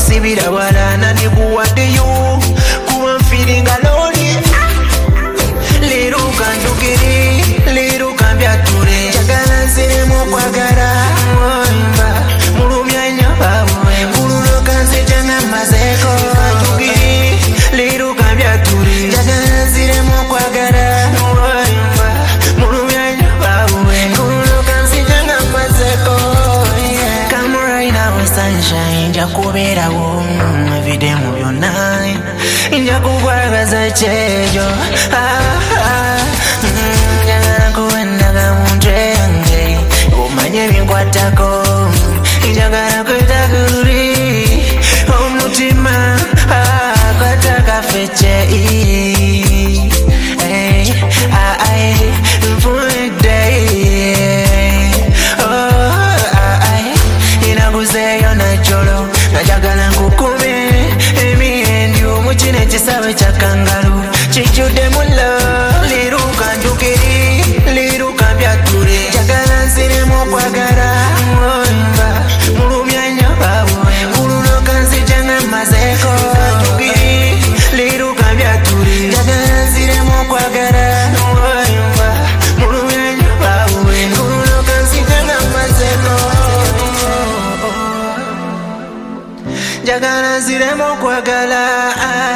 sibira wala nani buwaddeyo kuba I'm feeling lonely. Lero kanjukiri, lero kambyature njagala nziremu okwagala mulumya nnyo kululo kanzijana mazeko kanjukiri, lero kambyature njagala nziremu okwagala mulumya nnyo kululo kanzijana mazeko. Come right now sunshine njakubeerawo everyday mu byonna njakugwagaza ekyejo njagala kuwendaga mu ntwenge omanye ebinkwatako njagala kwetaguli omutima kwatakafece nfunidde inaguzeyo najolo najagala nkukume emiendi omukine ekisawe kya kangalu kijjudde mulo leero kanjukiri leero kambyature njagala nziremu okwagala mulumya nnyo kululo kanzijana mazeko kanjukiri leero kambyature njagala nziremu okwagala mulumya nnyo kululo kanzijana mazeko njagala nziremu okwagala